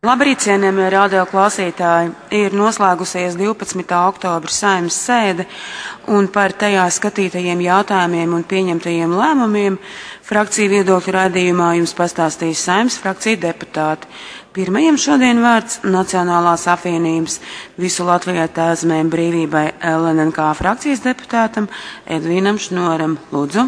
Labrīt, cienījamie radio klausītāji! Ir noslēgusies 12. oktobra Saeimas sēde, un par tajā skatītajiem jautājumiem un pieņemtajiem lēmumiem frakciju viedokļu raidījumā jums pastāstīs Saeimas frakcija deputāti. Pirmajam šodien vārds Nacionālās apvienības Visu Latvijai Tēvzemēm brīvībai LNNK frakcijas deputātam Edvīnam Šnoram. Lūdzu!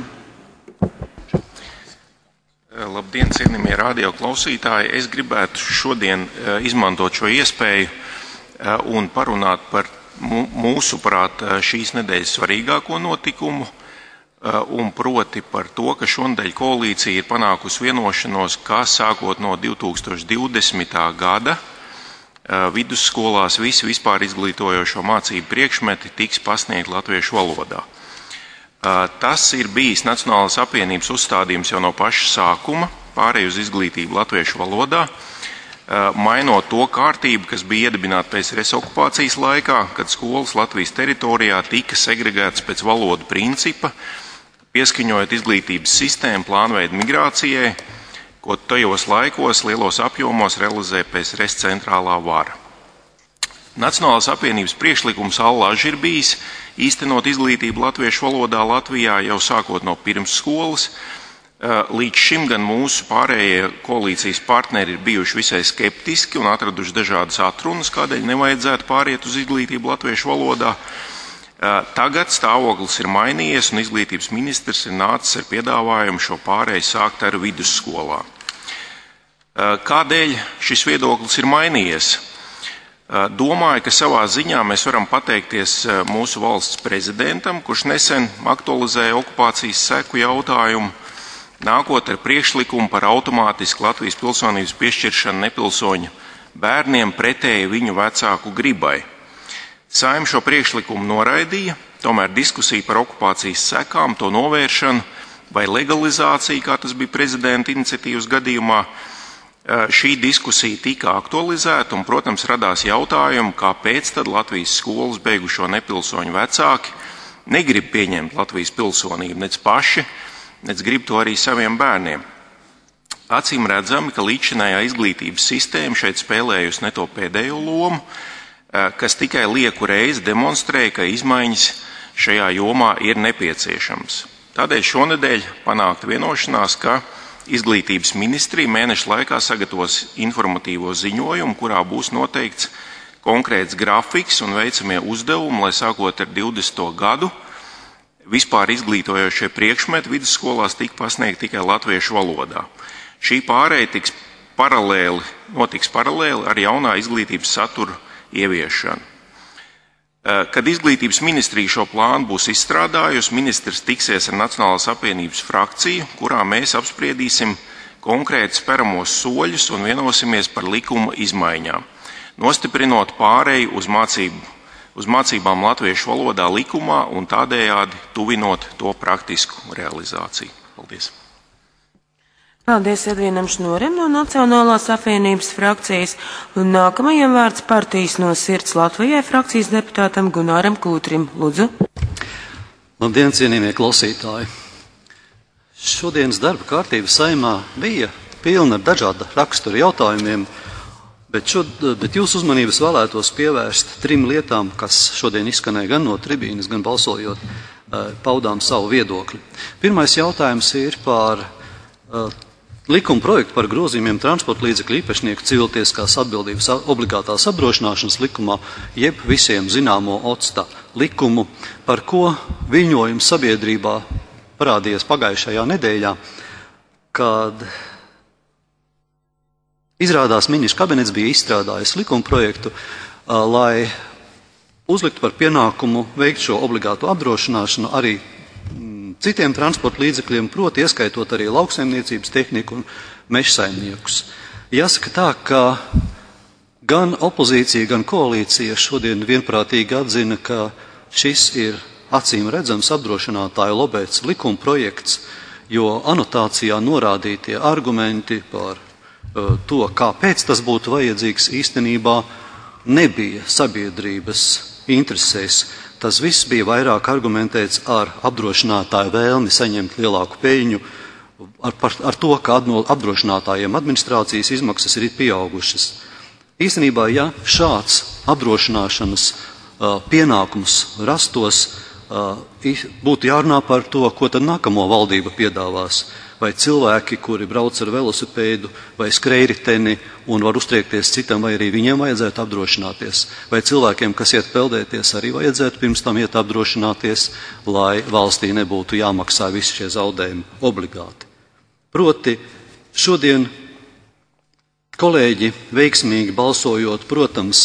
Labdien, cienījamie radio klausītāji! Es gribētu šodien izmantot šo iespēju un parunāt par mūsuprāt šīs nedēļas svarīgāko notikumu, un proti par to, ka šonedēļ koalīcija ir panākusi vienošanos, ka sākot no 2020. gada vidusskolās visi vispār izglītojošo mācību priekšmeti tiks pasniegti latviešu valodā. Tas ir bijis Nacionālās apvienības uzstādījums jau no paša sākuma, pārēj uz izglītību latviešu valodā, mainot to kārtību, kas bija iedibināta PSRS okupācijas laikā, kad skolas Latvijas teritorijā tika segregētas pēc valodu principa, pieskaņojot izglītības sistēmu plānveidu migrācijai, ko tajos laikos lielos apjomos realizē PSRS centrālā vara. Nacionālās apvienības priekšlikums allaži ir bijis īstenot izglītību latviešu valodā Latvijā jau sākot no pirmsskolas. Līdz šim gan mūsu pārējie koalīcijas partneri ir bijuši visai skeptiski un atraduši dažādas atrunas, kādēļ nevajadzētu pāriet uz izglītību latviešu valodā. Tagad stāvoklis ir mainījies un izglītības ministrs ir nācis ar piedāvājumu šo pārēju sākt ar vidusskolā. Kādēļ šis viedoklis ir mainījies? Domāju, ka savā ziņā mēs varam pateikties mūsu valsts prezidentam, kurš nesen aktualizēja okupācijas seku jautājumu, nākot ar priekšlikumu par automātisku Latvijas pilsonības piešķiršanu nepilsoņu bērniem pretēji viņu vecāku gribai. Saeima šo priekšlikumu noraidīja, tomēr diskusija par okupācijas sekām, to novēršanu vai legalizāciju, kā tas bija prezidenta iniciatīvas gadījumā, šī diskusija tika aktualizēta un, protams, radās jautājumu, kāpēc tad Latvijas skolas beigušo nepilsoņu vecāki negrib pieņemt Latvijas pilsonību, nec paši, nec grib to arī saviem bērniem. Acīm redzami, ka līdzinājā izglītības sistēma šeit spēlējusi ne to pēdējo lomu, kas tikai lieku reizi demonstrē, ka izmaiņas šajā jomā ir nepieciešams. Tādēļ šonedēļ panākta vienošanās, ka Izglītības ministrija mēneša laikā sagatavos informatīvo ziņojumu, kurā būs noteikts konkrēts grafiks un veicamie uzdevumi, lai sākot ar 20. gadu vispār izglītojošie priekšmeti vidusskolās tika pasniegti tikai latviešu valodā. Šī pārēja notiks paralēli ar jaunā izglītības satura ieviešanu. Kad izglītības ministrija šo plānu būs izstrādājusi, ministrs tiksies ar Nacionālās apvienības frakciju, kurā mēs apspriedīsim konkrēti speramos soļus un vienosimies par likuma izmaiņām, nostiprinot pārēju uz mācībām latviešu valodā likumā un tādējādi tuvinot to praktisku realizāciju. Paldies! Paldies Edvīnam Šnorim no Nacionālās apvienības frakcijas, un nākamajam vārds partijas No sirds Latvijai frakcijas deputātam Gunāram Kūtrim. Lūdzu. Labdien, cienījamie klausītāji! Šodienas darba kārtība Saeimā bija pilna ar dažāda rakstura jautājumiem, bet jūsu uzmanības vēlētos pievērst 3 lietām, kas šodien izskanēja gan no tribīnes, gan balsojot, paudām savu viedokli. Pirmais jautājums ir par likuma projektu par grozījumiem transporta līdzekļu īpašnieku civiltieskās atbildības obligātās apdrošināšanas likumā, jeb visiem zināmo OCTA likumu, par ko viļņojums sabiedrībā parādījies pagājušajā nedēļā, kad izrādās ministru kabinets bija izstrādājis likuma projektu, lai uzliktu par pienākumu veikt šo obligāto apdrošināšanu arī citiem transporta līdzekļiem, proti ieskaitot arī lauksaimniecības tehniku un mežsaimniekus. Jāsaka tā, ka gan opozīcija, gan koalīcija šodien vienprātīgi atzina, ka šis ir acīm redzams apdrošinātāju lobēts likuma projekts, jo anotācijā norādītie argumenti par to, kāpēc tas būtu vajadzīgs, īstenībā nebija sabiedrības interesēs. Tas viss bija vairāk argumentēts ar apdrošinātāju vēlmi saņemt lielāku peļņu, ar to, ka apdrošinātājiem administrācijas izmaksas ir pieaugušas. Īstenībā, ja šāds apdrošināšanas pienākums rastos, būtu jārunā par to, ko tad nākamo valdība piedāvās. Vai cilvēki, kuri brauc ar velosipēdu vai skrējriteni un var uztriekties citam, vai arī viņiem vajadzētu apdrošināties. Vai cilvēkiem, kas iet peldēties, arī vajadzētu pirms tam iet apdrošināties, lai valstī nebūtu jāmaksā visi šie zaudējumi obligāti. Proti, šodien kolēģi veiksmīgi balsojot, protams,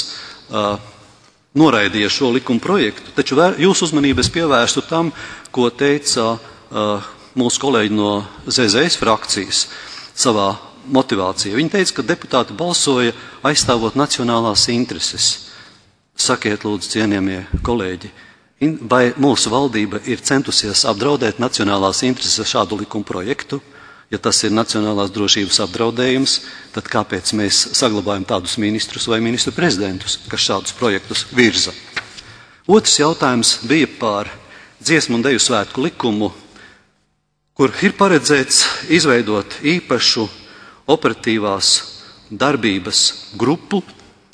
noraidīja šo likuma projektu, taču jūsu uzmanību es pievērstu tam, ko teica mūsu kolēģi no ZZS frakcijas savā motivācijā. Viņi teica, ka deputāti balsoja aizstāvot nacionālās intereses. Sakiet, lūdzu, cienījamie kolēģi, vai mūsu valdība ir centusies apdraudēt nacionālās intereses ar šādu likuma projektu? Ja tas ir nacionālās drošības apdraudējums, tad kāpēc mēs saglabājam tādus ministrus vai ministru prezidentus, kas šādus projektus virza? Otrs jautājums bija par dziesmu un deju svētku likumu, kur ir paredzēts izveidot īpašu operatīvās darbības grupu,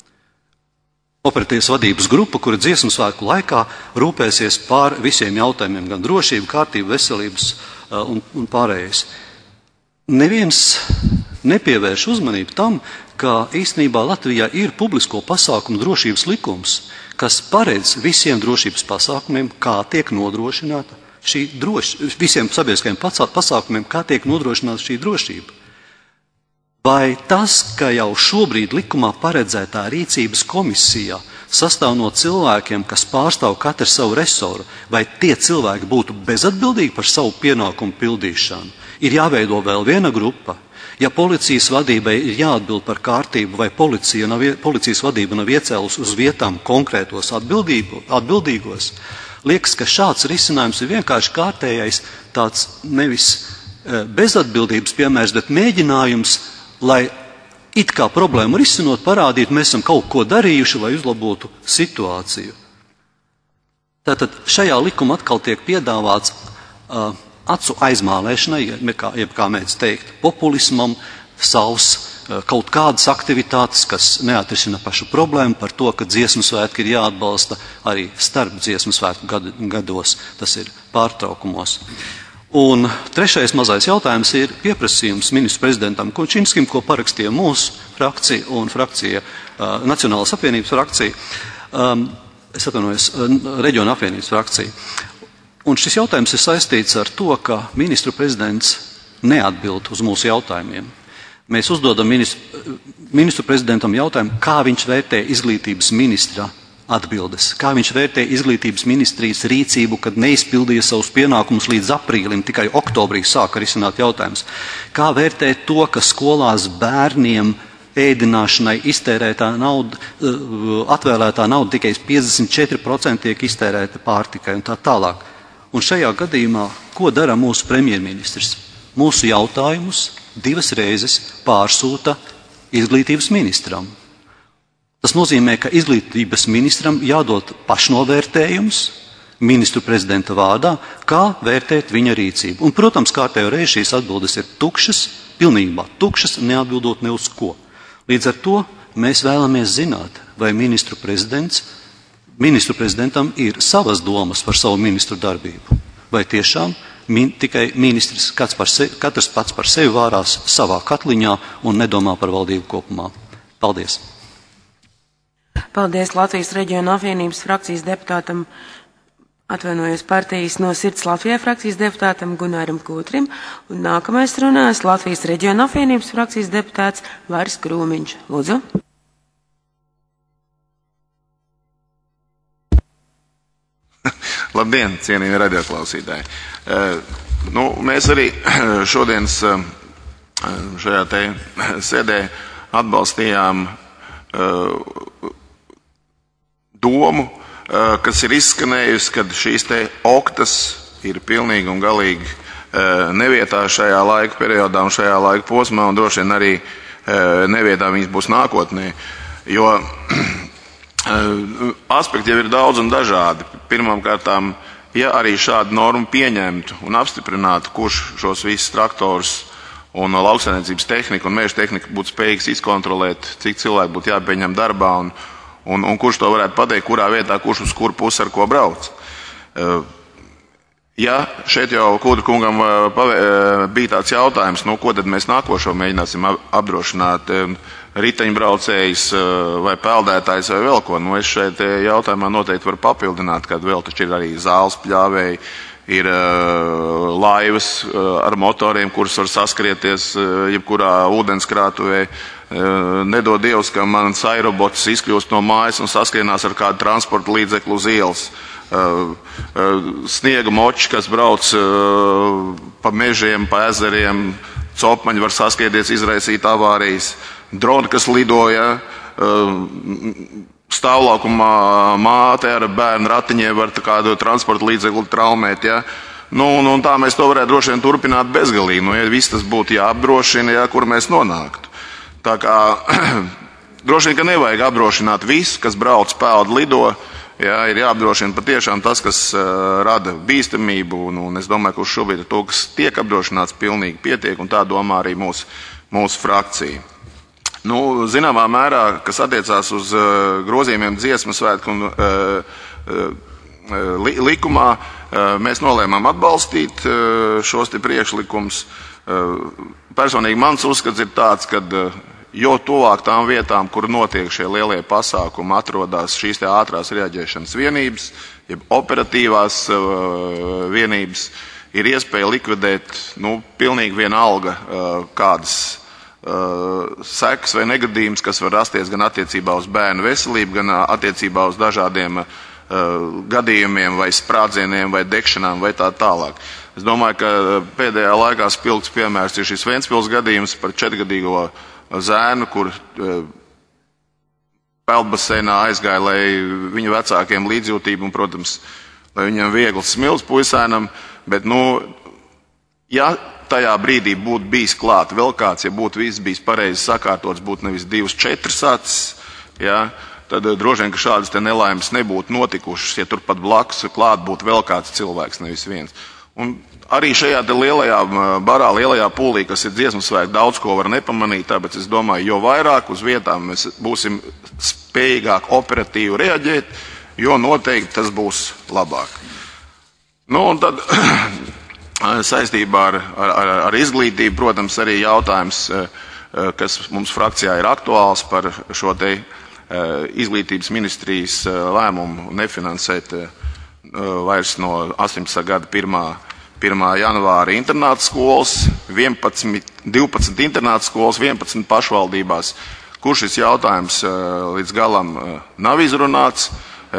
operatīvas vadības grupu, kura dziesmu svētku laikā rūpēsies pār visiem jautājumiem, gan drošību, kārtību, veselības un pārējais. Neviens nepievērš uzmanību tam, ka īstenībā Latvijā ir publisko pasākumu drošības likums, kas paredz visiem drošības pasākumiem, kā tiek nodrošināta visiem sabiedriskajiem pasākumiem, kā tiek nodrošināta šī drošība. Vai tas, ka jau šobrīd likumā paredzētā rīcības komisija sastāv no cilvēkiem, kas pārstāv katru savu resoru, vai tie cilvēki būtu bezatbildīgi par savu pienākumu pildīšanu? Ir jāveido vēl viena grupa. Ja policijas vadībai ir jāatbild par kārtību, vai policijas vadība nav iecēlus uz vietām konkrētos atbildīgos, liekas, ka šāds risinājums ir vienkārši kārtējais tāds nevis bezatbildības piemērs, bet mēģinājums, lai it kā problēmu risinot, parādīt, mēs esam kaut ko darījuši, lai uzlabotu situāciju. Tātad šajā likumā atkal tiek piedāvāts acu aizmālēšanai, jeb kā mēdz teikt, populismam, kaut kādas aktivitātes, kas neatrisina pašu problēmu par to, ka dziesmu svētki ir jāatbalsta arī starp dziesmu svētku gados, tas ir pārtraukumos. Un trešais mazais jautājums ir pieprasījums ministru prezidentam Kučinskim, ko parakstīja mūsu frakcija un frakcija, Nacionālās apvienības frakcija, Reģiona apvienības frakcija. Un šis jautājums ir saistīts ar to, ka ministru prezidents neatbild uz mūsu jautājumiem. Mēs uzdodam ministru prezidentam jautājumu, kā viņš vērtē izglītības ministra atbildes, kā viņš vērtē izglītības ministrijas rīcību, kad neizpildīja savus pienākumus līdz aprīlim, tikai oktobrī sāka risināt jautājumus. Kā vērtē to, ka skolās bērniem ēdināšanai iztērētā nauda, atvēlētā nauda tikai 54% tiek iztērēta pārtikai un tā tālāk. Un šajā gadījumā, ko dara mūsu premjerministrs? Mūsu jautājumus 2 reizes pārsūta izglītības ministram. Tas nozīmē, ka izglītības ministram jādod pašnovērtējums ministru prezidenta vārdā, kā vērtēt viņa rīcību. Un, protams, kārtējo reizi šīs atbildes ir tukšas, pilnībā tukšas, neatbildot ne uz ko. Līdz ar to mēs vēlamies zināt, vai ministru prezidentam ir savas domas par savu ministru darbību. Vai tiešām tikai ministrs katrs pats par sevi vārās savā katliņā un nedomā par valdību kopumā. Paldies! Paldies Latvijas Reģiona apvienības frakcijas deputātam, atvainojos partijas no Sirds Latvijā frakcijas deputātam Gunāram Kūtrim, un nākamais runās Latvijas Reģiona apvienības frakcijas deputāts Varis Krūmiņš. Lūdzu! Labdien, cienījami radioklausītāji. Mēs arī šodienas šajā te sēdē atbalstījām domu, kas ir izskanējusi, kad šīs te oktas ir pilnīgi un galīgi nevietā šajā laika periodā un šajā laika posmā, un droši vien arī nevietā viņas būs nākotnē, jo aspekti jau ir daudz un dažādi. Pirmkārtām, ja arī šādu normu pieņemtu un apstiprinātu, kurš šos visus traktorus un lauksaimniecības tehnika un meža tehnika būtu spējīgs izkontrolēt, cik cilvēki būtu jāpieņem darbā un kurš to varētu pateikt, kurā vietā, kurš uz kuru pusi ar ko brauc. Ja šeit jau Kūdra kungam bija tāds jautājums, ko tad mēs nākošo mēģināsim apdrošināt, riteņbraucējs vai peldētājs vai vēl ko, es šeit jautājumā noteikti varu papildināt, kad vēl taču ir arī zāles pļāvēji, ir laivas ar motoriem, kuras var saskrieties jebkurā ūdenskrātuvē. Nedod Dievs, ka mans aerobots izkļūst no mājas un saskrienās ar kādu transporta līdzeklu uz ielas. Sniega moči, kas brauc pa mežiem, pa ezeriem, copmaņi var saskriedties, izraisīt avārijas. Droni, kas lidoja, stāvlaukumā māte ar bērnu ratiņiem var kādu transporta līdzekli traumēt. Ja? Un tā mēs to varētu droši vien turpināt bezgalīgi. Ja viss tas būtu jāapdrošina, kur mēs nonāktu. Tā kā droši vien, ka nevajag apdrošināt visu, kas brauc, peld, lido. Jā, ir jāapdrošina patiešām tas, kas rada bīstamību, un es domāju, ka uz šobrīd ar to, kas tiek apdrošināts, pilnīgi pietiek, un tā domā arī mūsu frakcija. Zināmā mērā, kas attiecās uz grozījumiem Dziesmu svētku un likumā, mēs nolēmām atbalstīt šos te priekšlikums. Personīgi mans uzskats ir tāds, ka jo tuvāk tām vietām, kur notiek šie lielie pasākumi, atrodas šīs te ātrās reaģēšanas vienības, jeb operatīvās vienības, ir iespēja likvidēt, pilnīgi vienalga kādas sekas vai negadījums, kas var rasties gan attiecībā uz bērnu veselību, gan attiecībā uz dažādiem gadījumiem vai sprādzieniem vai degšanām vai tā tālāk. Es domāju, ka pēdējā laikā spilgts piemērs ir šis Ventspils gadījums par 4-gadīgo zēnu, kur peldbaseinā aizgāja, lai viņa vecākiem līdzjūtību un, protams, lai viņam viegls smilts puisēnam, bet, ja tajā brīdī būtu bijis klāt vēl kāds, ja būtu viss bijis pareizi sakārtots, būtu nevis 2-4 sācis, ja, tad droši vien, ka šādas te nelaimes nebūtu notikušas, ja turpat blakus klāt būtu vēl kāds cilvēks, nevis viens. Un arī šajā te lielajā barā, lielajā pūlī, kas ir Dziesmu svētki, daudz ko var nepamanīt, tāpēc es domāju, jo vairāk uz vietām mēs būsim spējīgāk operatīvi reaģēt, jo noteikti tas būs labāk. Un tad saistībā ar izglītību, protams, arī jautājums, kas mums frakcijā ir aktuāls par šo te izglītības ministrijas lēmumu nefinansēt vairs no 18. gada 1. janvāra internāta skolas, 12 internāta skolas, 11 pašvaldībās, kur šis jautājums līdz galam nav izrunāts.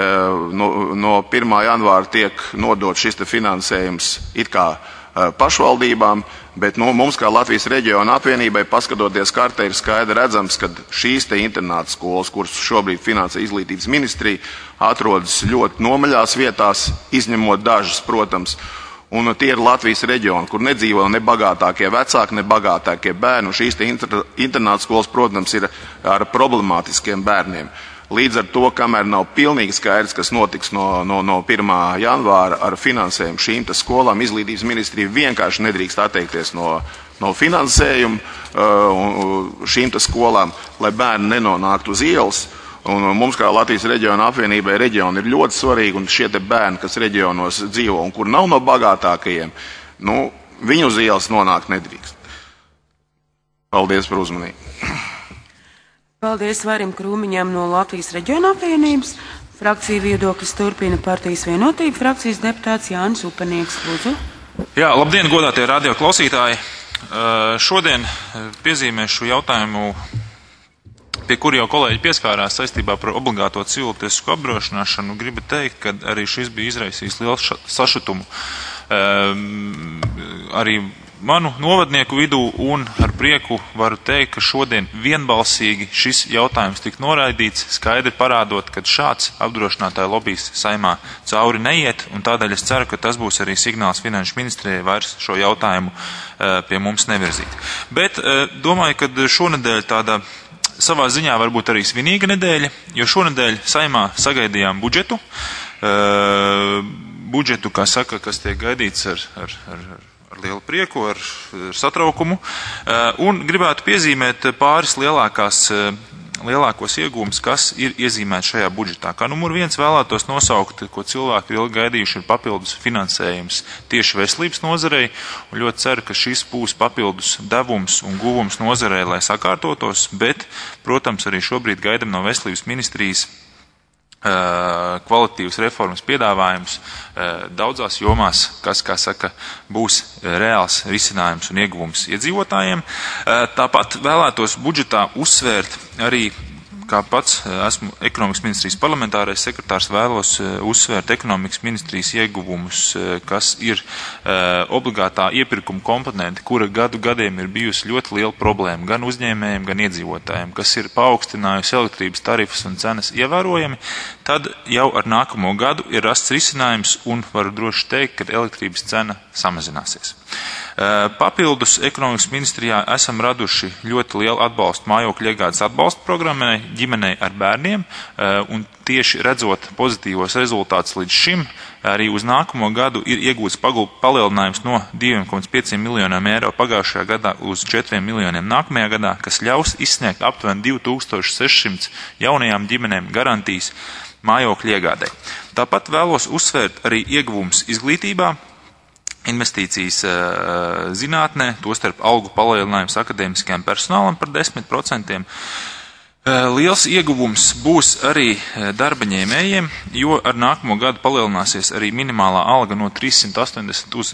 No 1. janvāra tiek nodot šis te finansējums it kā pašvaldībām, bet mums kā Latvijas reģiona apvienībai, paskatoties kartē, ir skaidri redzams, ka šīs te internāta skolas, kuras šobrīd finansē izglītības ministrija, atrodas ļoti nomaļās vietās, izņemot dažas, protams, un tie ir Latvijas reģioni, kur nedzīvo ne bagātākie vecāki, ne bagātākie bērni, un šīs te internāta skolas, protams, ir ar problemātiskiem bērniem. Līdz ar to, kamēr nav pilnīgi skaidrs, kas notiks no 1. janvāra ar finansējumu šīm skolām, izglītības ministrija vienkārši nedrīkst atteikties no finansējumu šīm skolām, lai bērni nenonāktu uz ielas. Un mums kā Latvijas reģiona apvienībai reģioni ir ļoti svarīgi, un šie te bērni, kas reģionos dzīvo un kur nav no bagātākajiem, viņi uz ielas nonākt nedrīkst. Paldies par uzmanību. Paldies Varim Krūmiņam no Latvijas reģiona apvienības. Frakcija viedoklis turpina Partijas Vienotība. Frakcijas deputāts Jānis Upenieks, lūdzu. Jā, labdien, godātie radio klausītāji. Šodien piezīmēšu jautājumu, pie kura jau kolēģi pieskārās saistībā par obligāto civiltiesisku apdrošināšanu. Gribu teikt, ka arī šis bija izraisījis lielu sašutumu arī manu novadnieku vidū, un ar prieku varu teikt, ka šodien vienbalsīgi šis jautājums tika noraidīts, skaidri parādot, ka šāds apdrošinātāju lobijs Saeimā cauri neiet, un tādēļ es ceru, ka tas būs arī signāls Finanšu ministrijai vairs šo jautājumu pie mums nevirzīt. Bet domāju, ka šonedēļ tāda savā ziņā varbūt arī svinīga nedēļa, jo šonedēļ Saeimā sagaidījām budžetu, kā saka, kas tiek gaidīts ar lielu prieku, ar satraukumu, un gribētu piezīmēt pāris lielākos iegūmus, kas ir iezīmēti šajā budžetā. Kā numur 1 vēlētos nosaukt, ko cilvēki ir ilgi gaidījuši, ir papildus finansējums tieši veselības nozarei, un ļoti ceru, ka šis būs papildus devums un guvums nozarei, lai sakārtotos, bet, protams, arī šobrīd gaidam no veselības ministrijas kvalitatīvas reformas piedāvājums daudzās jomās, kas, kā saka, būs reāls risinājums un ieguvums iedzīvotājiem. Tāpat vēlētos budžetā uzsvērt arī, kā pats esmu ekonomikas ministrijas parlamentārais sekretārs, vēlos uzsvērt ekonomikas ministrijas ieguvumus, kas ir obligātā iepirkuma komponenti, kura gadiem ir bijusi ļoti liela problēma gan uzņēmējiem, gan iedzīvotājiem, kas ir paaugstinājusi elektrības tarifas un cenas ievērojami, tad jau ar nākamo gadu ir rasts risinājums un varu droši teikt, ka elektrības cena samazināsies. Papildus ekonomikas ministrijā esam raduši ļoti lielu atbalstu mājokļu iegādes atbalsta programmai ģimenei ar bērniem, un tieši redzot pozitīvos rezultātus līdz šim, arī uz nākamo gadu ir iegūts palielinājums no 2,5 miljoniem eiro pagājušajā gadā uz 4 miljoniem nākamajā gadā, kas ļaus izsniegt aptuveni 2600 jaunajām ģimenēm garantijas mājokļu iegādei. Tāpat vēlos uzsvērt arī ieguvums izglītībā, investīcijas zinātnē, tostarp algu palielinājums akadēmiskajam personālam par 10%. Liels ieguvums būs arī darba ņēmējiem, jo ar nākamo gadu palielināsies arī minimālā alga no 380 uz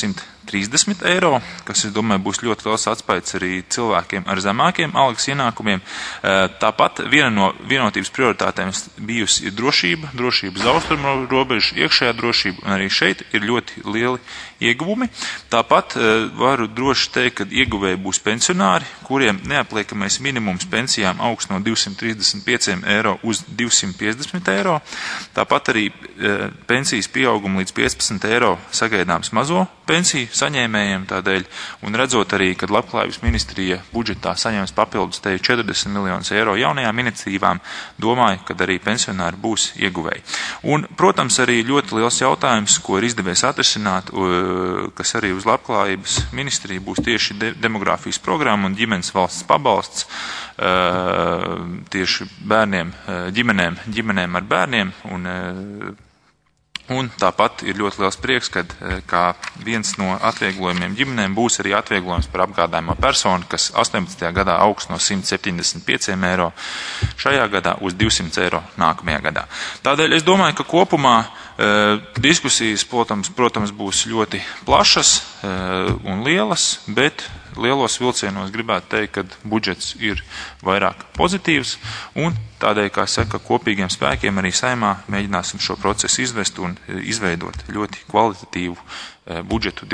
430 eiro, kas, es domāju, būs ļoti liels atspaids arī cilvēkiem ar zemākiem algas ienākumiem. Tāpat viena no vienotības prioritātēm bijusi ir drošība uz austrumu robežu, iekšējā drošība, un arī šeit ir ļoti lieli ieguvumi. Tāpat varu droši teikt, ka ieguvēji būs pensionāri, kuriem neapliekamais minimums pensijām augs no 235 eiro uz 250 eiro. Tāpat arī pensijas pieauguma līdz 15 eiro sagaidāms mazo pensiju saņēmējiem tādēļ, un redzot arī, kad Labklājības ministrija budžetā saņems papildus te 40 miljonus eiro jaunajām iniciatīvām, domāju, ka arī pensionāri būs ieguvēji. Un, protams, arī ļoti liels jautājums, ko ir izdevies atrisināt, kas arī uz Labklājības ministriju būs tieši demogrāfijas programma un ģimenes valsts pabalsts tieši bērniem, ģimenēm ar bērniem, un tāpat ir ļoti liels prieks, kad kā viens no atvieglojumiem ģimenēm būs arī atvieglojums par apgādājumo personu, kas 18. gadā augs no 175 eiro šajā gadā uz 200 eiro nākamajā gadā. Tādēļ es domāju, ka kopumā diskusijas, protams, būs ļoti plašas un lielas, bet lielos vilcienos gribētu teikt, ka budžets ir vairāk pozitīvs, un tādēļ, kā saka, kopīgiem spēkiem arī Saeimā mēģināsim šo procesu izvest un izveidot ļoti kvalitatīvu budžetu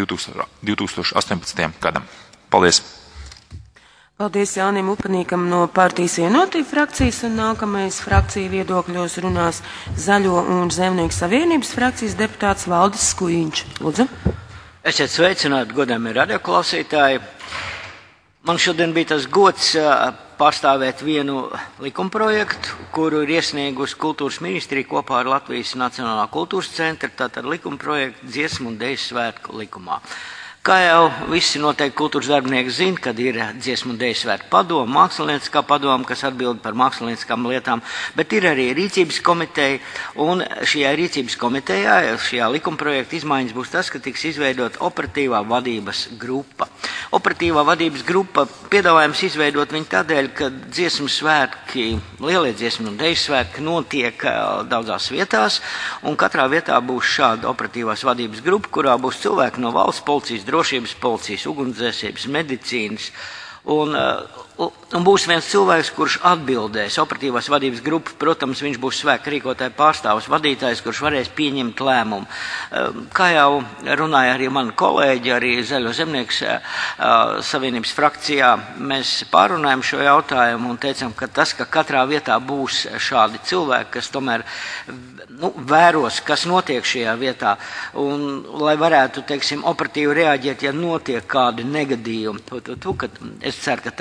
2018. gadam. Paldies! Paldies Jānim Upanīkam no partijas Vienotība frakcijas, un nākamais frakcija viedokļos runās Zaļo un Zemnieku savienības frakcijas deputāts Valdis Skujiņš. Lūdzu. Esiet sveicināti, godājamie radioklausītāji. Man šodien bija tas gods pārstāvēt vienu likumprojektu, kuru ir iesniegusi Kultūras ministrija kopā ar Latvijas Nacionālā kultūras centra, tātad likumprojektu Dziesmu un Deju svētku likumā. Kā jau visi noteikti kultūras darbinieki zina, kad ir Dziesmu un Deju svētku padoma, mākslinieciskā padoma, kas atbild par mākslinieciskām lietām, bet ir arī rīcības komiteja, un šajā rīcības komitejā, šajā likumprojekta izmaiņas būs tas, ka tiks izveidot operatīvā vadības grupa. Operatīvā vadības grupa piedāvājums izveidot viņu tādēļ, ka dziesmu svētki, lielie Dziesmu un Deju svētki notiek daudzās vietās, un katrā vietā būs šāda operatīvās vadības grupa, kurā būs cilvēki no valsts policijas, drošības policijas, ugunsdzēsības, medicīnas, un būs viens cilvēks, kurš atbildēs. Operatīvās vadības grupa, protams, viņš būs svētku rīkotāja pārstāvis, vadītājs, kurš varēs pieņemt lēmumu. Kā jau runāja arī mani kolēģi, arī Zaļo zemnieku savienības frakcijā, mēs pārunājam šo jautājumu un teicam, ka tas, ka katrā vietā būs šādi cilvēki, kas tomēr vēros, kas notiek šajā vietā, un lai varētu, teiksim, operatīvi reaģēt, ja notiek kādi negadījumi. Es ceru, ka tādu nebūs.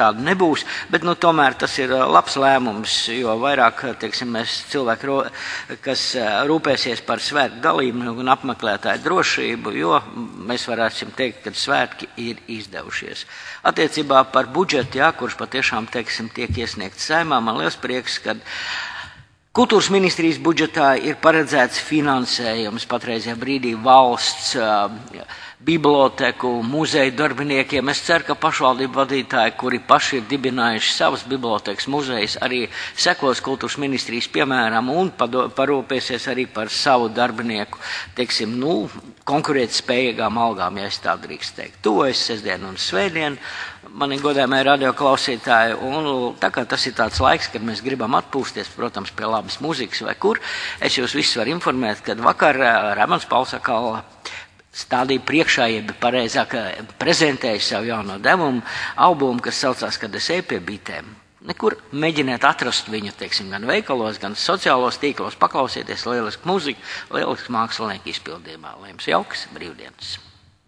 nebūs, bet tomēr tas ir labs lēmums, jo vairāk, teiksim, mēs cilvēki, kas rūpēsies par svētku dalību un apmeklētāju drošību, jo mēs varēsim teikt, ka svētki ir izdevušies. Attiecībā par budžetu, kurš patiešām, teiksim, tiek iesniegts Saeimā, man liels prieks, ka Kultūras ministrijas budžetā ir paredzēts finansējums patreizajā brīdī valsts biblioteku, muzeju darbiniekiem. Es ceru, ka pašvaldību vadītāji, kuri paši ir dibinājuši savas bibliotekas muzejas, arī sekos kultūras ministrijas piemēram un parūpēsies arī par savu darbinieku, teiksim, konkurēt spējīgām algām, ja es tā drīkst teikt. Tuvojas sestdien un svētdien. Mani godājumie radioklausītāji, un tā kā tas ir tāds laiks, kad mēs gribam atpūsties, protams, pie labas muzikas vai kur, es jūs visus varu informēt, kad vakar Raimons Pauls atkal stādīja priekšā, jeb pareizāk prezentēja savu jauno devumu albumu, kas saucās, Kad es eju pie bitēm. Nekur mēģiniet atrast viņu, teiksim, gan veikalos, gan sociālos tīklos, paklausieties lielisku muziku, lielisku mākslinieku izpildījumā. Lai jums jaukas brīvdienas!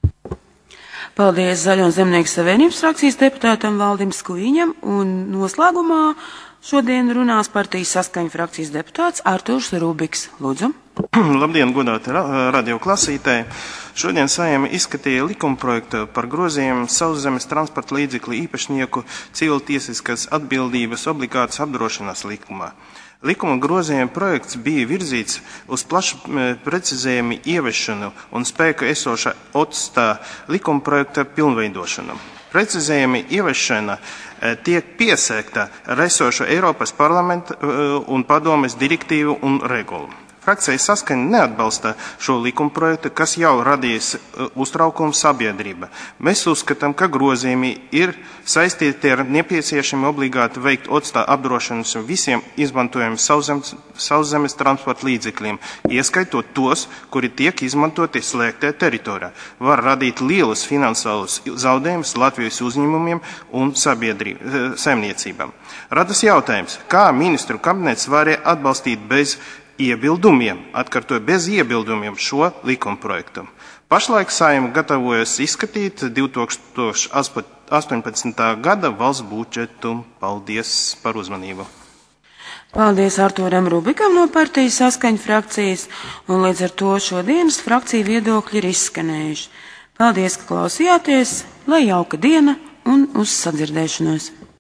Paldies Zaļo un Zemnieku savienības frakcijas deputātam Valdim Skuiņam, un noslēgumā šodien runās partijas Saskaņa frakcijas deputāts Artūrs Rubiks. Lūdzu. Labdien, godāti radioklausītāji! Šodien Saeima izskatīja likumprojektu par grozījumu sauszemes transporta līdzekļu īpašnieku civiltiesiskas atbildības obligātas apdrošināšanas likumā. Likuma grozījuma projekts bija virzīts uz plašu precizējumu ieviešanu un spēku esošā otstā likuma projekta pilnveidošanu. Precizējuma ieviešana tiek piesēgta ar esošo Eiropas parlamenta un padomes direktīvu un regulu. Frakcija Saskaņa neatbalsta šo likumprojektu, kas jau radījis uztraukumu sabiedrība. Mēs uzskatām, ka grozījumi ir saistīti ar nepieciešami obligāti veikt otstā apdrošināšanu visiem izmantojumiem sauszemes transporta līdzekļiem, ieskaitot tos, kuri tiek izmantoti slēgtē teritorijā. Var radīt lielus finansiālus zaudējumus Latvijas uzņēmumiem un saimniecībām. Radas jautājums, kā ministru kabinets varēja atbalstīt bez iebildumiem, atkārtoju bez iebildumiem šo likumprojektu. Pašlaik Saeima gatavojas izskatīt 2018. gada valsts budžetu. Paldies par uzmanību. Paldies Artūram Rubikam no partijas Saskaņa frakcijas, un līdz ar to šodienas frakcija viedokļi ir izskanējuši. Paldies, ka klausījāties, lai jauka diena un uz sadzirdēšanos!